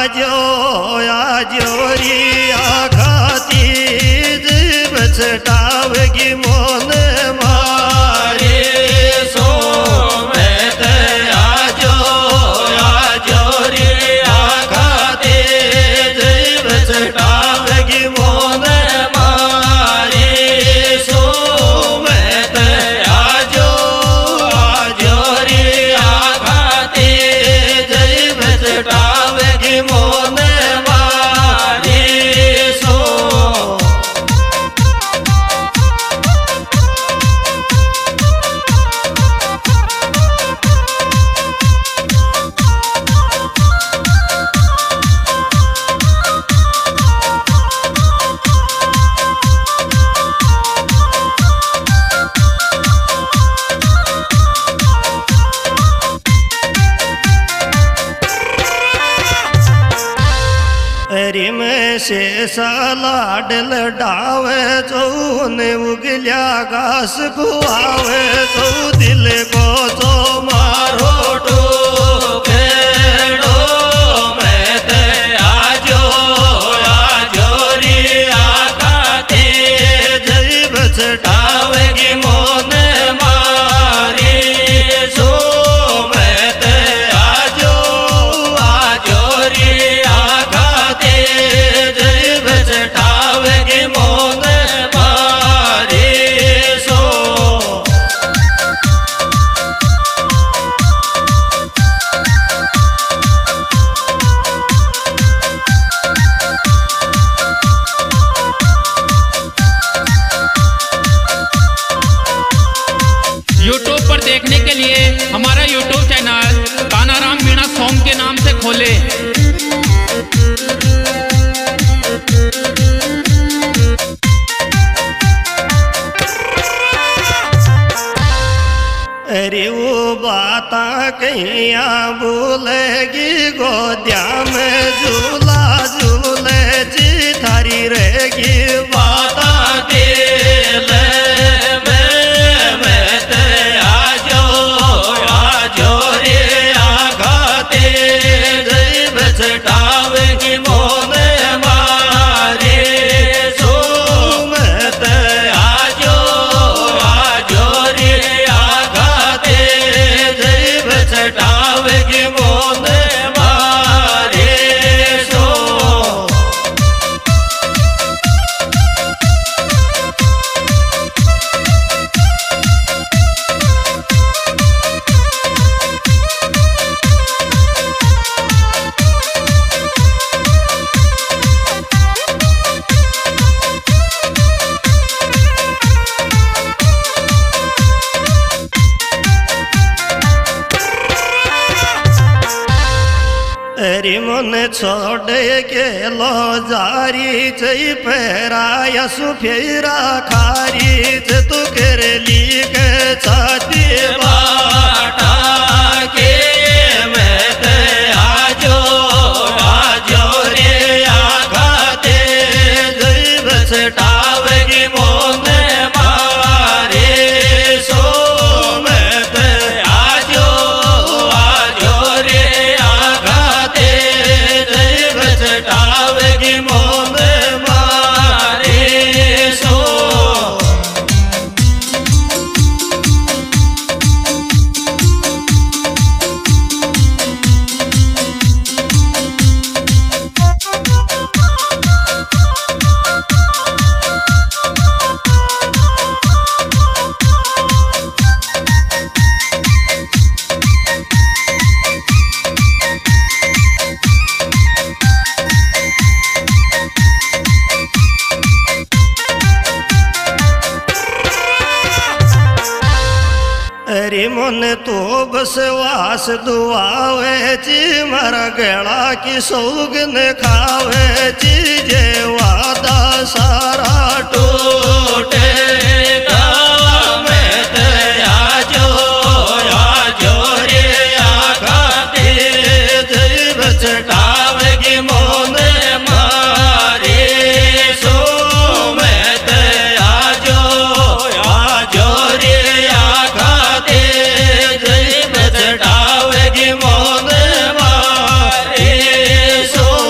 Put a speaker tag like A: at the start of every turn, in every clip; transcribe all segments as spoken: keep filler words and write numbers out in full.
A: आजो आजो री आखाती जीव छटावगी मोन मारे सो मैं आजो आजो री आखाती जीव छटावगी मोन मारे सो मैं आजो आजो री आखाती जीव छटावगी मोन मारे सो रिम से लाडल डावे चौन उगल्या घास खुआवे चौ दिल को चो मारो टोकेड़ो मैं ते आजो आजो री आखाती जीव छटावगी मोन मारी सो मैं ते आजो आजो री आखाती जीव छटावगी मोन मारी सो
B: यूट्यूब पर देखने के लिए हमारा YouTube channel Kanaram Veena song के नाम से खोलें।
A: अरे वो बाता कहिया भूलेगी गोदिया में झूला झूले जी थारी रहेगी बाता दिल में मैं ते आजो आजो रे आखाती जीव छटावगी मोन मारे सो मैं ते आजो आजो रे आखाती जीव छटावगी मोन मारे सो अरे मन छोड़ के लो जारी चई फेराया सुफेरा खारी तू कर ली के छाती बाटा के मैं ते आजो आजो रे आखाती जीव छटावगी मोन मारे सो मैं ते आजो आजो रे आखाती जीव छटावगी मोन मारे सो अरे मन तो बसवास दुआवे जी मरा गला की सौगन खावे जी जे वादा सारा टूटेगा मैं ते आजो आजो रे आखाती जीव छटावगी मोन मारे सो मैं ते आजो आजो रे आखाती जीव छटावगी मोन मारे सो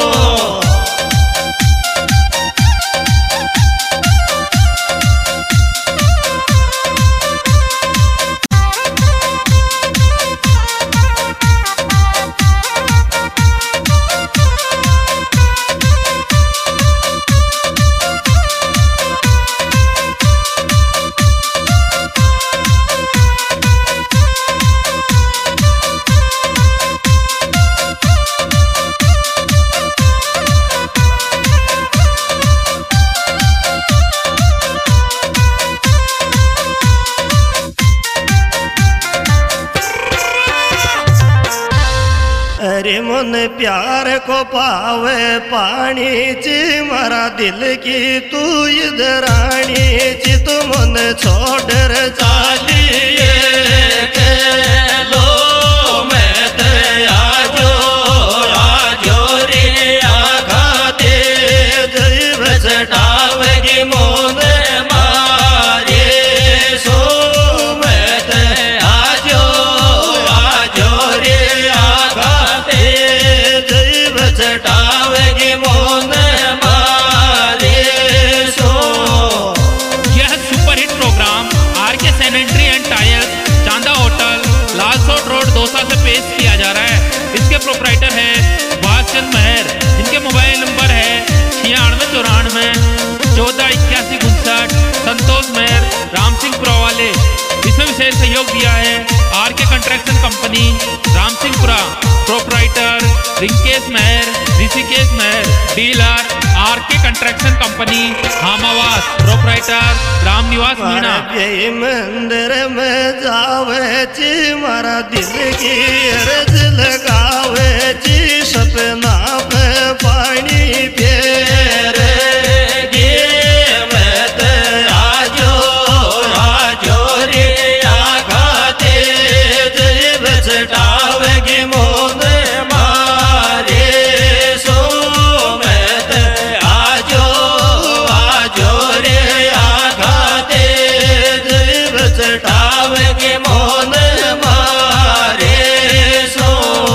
A: रे मन प्यार को पावे पानी ची मारा दिल की तू इधरानी ची तू मन छोड़ चालिए के लो मैं ते आजो आजो रे आखा दे जीव चटावेगी मोन मारे सो मैं ते आजो आजो रे आखा दे जीव चटावेगी मोन मारे सो।
B: यह superhit program R K sanitary and tyres Chanda hotel Lalsot road Dausa से पेश किया जा रहा है। इसके प्रोपराइटर है भागचंद महर, इनके मोबाइल नंबर है छियानवे चौरानवे चौदह इक्यासी उनसठ। संतोष महर राम सिंहपुरा वाले। इसमें विशेष सहयोग दिया है R K construction company Ram Singhpura, proprietor Rinkesh Mahar, Rishikesh Mahar, dealer R K construction company Hamawas, proprietor Ram Niwas Meena.
A: ये मंदिर में जावे ची मारा दिल की अर्ज लगावे ची सपना पे पानी फेरे गे मैं ते आजो आजो रे आखा दे जीव चटावेगी मोन मारे सो मैं ते आजो आजो रे आखा दे जीव चटावेगी मोन मारे सो।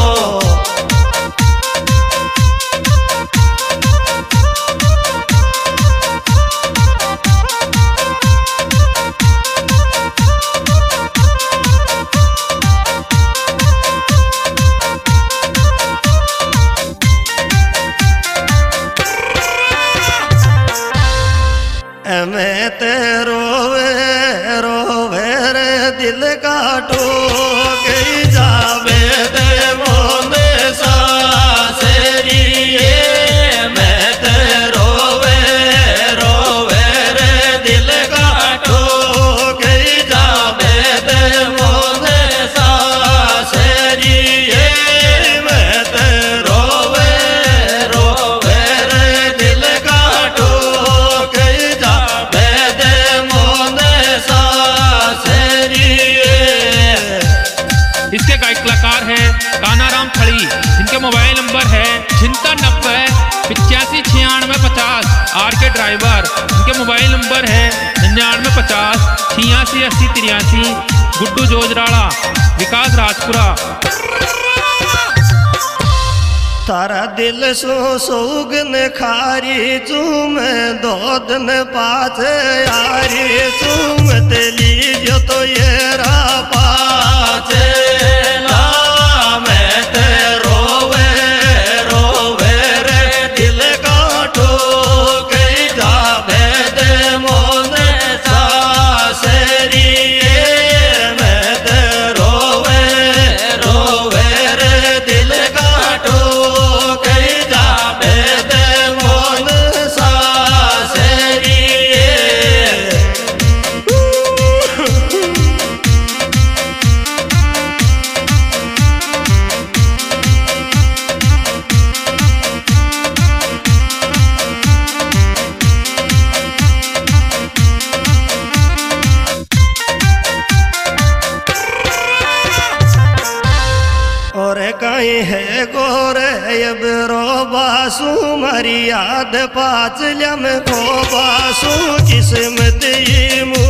A: मैं ते रोवे रोवे रे दिल का टोके जावे दे मोन सासरी मैं ते रोवे रोवे रे दिल का टोके जावे दे मोन सासरी मैं ते रोवे रोवे रे दिल का टोके
B: इसके गायक कलाकार है कानाराम खड़ी, जिनके मोबाइल नंबर है छिहत्तर नब्बे पिचासी छियानवे पचास। आर के ड्राइवर, इनके मोबाइल नंबर है निन्यानवे पचास छियासी अस्सी तिरासी। गुड्डू जोजराड़ा, विकास राजपुरा।
A: तारा दिल सो सोगन खारी चूम दो दिन पाँच यारी चूम तेली जो तो ये रा पाँच ला मैं ते रोवे रोवे रे दिल का टोके जावे दे मोन सासरी मैं ते रोवे रोवे रे दिल का टोके जावे दे मोन सासरी। और कहीं है गोरे अब रो बासु मरी याद पाचलम को बासु किस्मत